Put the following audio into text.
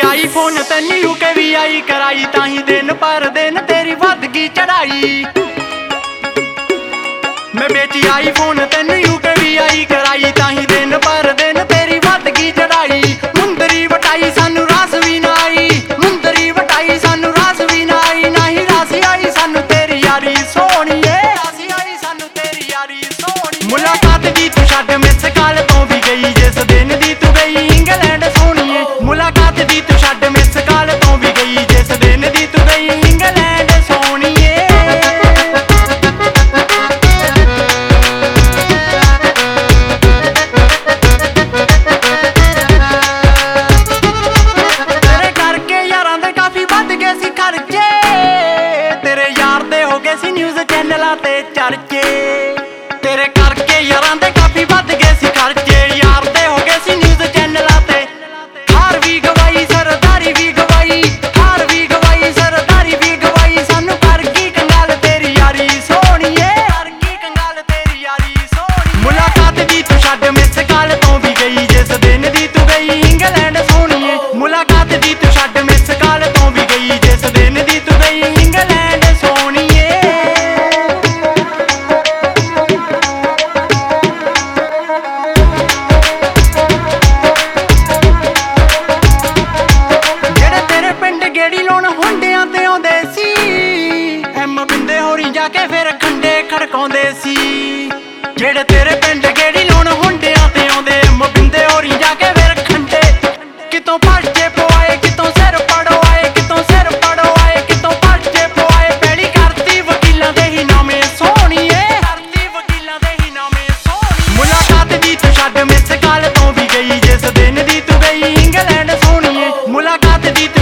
IPhone तैनू UK भी आई कराई ताही दिन पर दिन तेरी वध गई चढ़ाई। मैं बेची आईफोन तैनू यूके भी आई कराई ताही दिन पर दिन तेरी वध गई चढ़ाई। मुंदरी वटाई सानू रास भी ना आई, मुंदरी वटाई सानू रास भी ना आई, ना ही रासी आई सानू तेरी यारी सोहणीए, रासी आई सानू तेरी यारी सोहणी। मुलाकात दी तू छड्ड मिस कॉल तो भी गई जिस दिन दी तू गई इंग्लैंड सोहणीए। मुलाकात दी तू छड्ड मिस कॉल तो भी गई जिस दिन दी तू गई इंग्लैंड सोहणीए। तेरे करके यारां दे काफी वध गए सी खर्चे, तेरे यार दे हो गए सी न्यूज़ चैनलां ते चर्चे। तेरे करके यारां दे काफी वध गए सी खर्चे, यार दे हो गए सी न्यूज़ चैनलां ते। हार भी गवाई सरदारी भी गवाई, हार भी गवाई सरदारी भी गवाई, सानू कर गई कंगाल तेरी यारी सोहणीए, कर गई कंगाल तेरी यारी सोहणी। मुलाकात दी तू छड्ड मिस कॉल तो भी गई जिस दिन दी तू गई इंग्लैंड सोहणीए। मुलाकात दी तू छड्ड मिस कॉल तो भी गई जिस दिन दी तू गई इंग्लैंड सोहणीए। ਜਿਹੜੇ ਤੇਰੇ ਪਿੰਡ ਗੇੜੀ ਲਾਉਣ ਹੁੰਡਿਆਂ ਤੇ ਆਉਂਦੇ ਸੀ, ਐਮ ਬਿੰਦੇ ਹੋਰੀ ਜਾ ਕੇ ਫਿਰ ਖੰਡੇ ਖੜਕਾਉਂਦੇ ਸੀ। ਜਿਹੜੇ ਤੇਰੇ ਪਿੰਡ ਗੇੜੀ ਲਾਉਣ ਹੁੰਡਿਆਂ ਤੇ ਆਉਂਦੇ, ਐਮ ਬਿੰਦੇ ਹੋਰੀ ਜਾ ਕੇ ਫਿਰ ਖੰਡੇ। ਕਿਤੋਂ ਪਰਚੇ ਪਵਾਏ ਕਿਤੋਂ ਸਿਰ ਪੜਵਾਏ, ਕਿਤੋਂ ਸਿਰ ਪੜਵਾਏ ਕਿਤੋਂ ਪਰਚੇ ਪਵਾਏ, ਪੈੜੀ ਕਰਤੀ ਵਕੀਲਾਂ ਦੇ ਹੀ ਨਾਮੇ ਸੋਹਣੀਏ, ਕਰਤੀ ਵਕੀਲਾਂ ਦੇ ਹੀ ਨਾਮੇ ਸੋਹਣੀ। ਮੁਲਾਕਾਤ ਦੀ ਤੂੰ ਛੱਡ ਮਿਸ ਕॉल ਤੋਂ ਵੀ ਗਈ ਜਿਸ ਦਿਨ ਦੀ ਤੂੰ ਗਈ ਇੰਗਲੈਂਡ ਸੋਹਣੀਏ। ਮੁਲਾਕਾਤ ਦੀ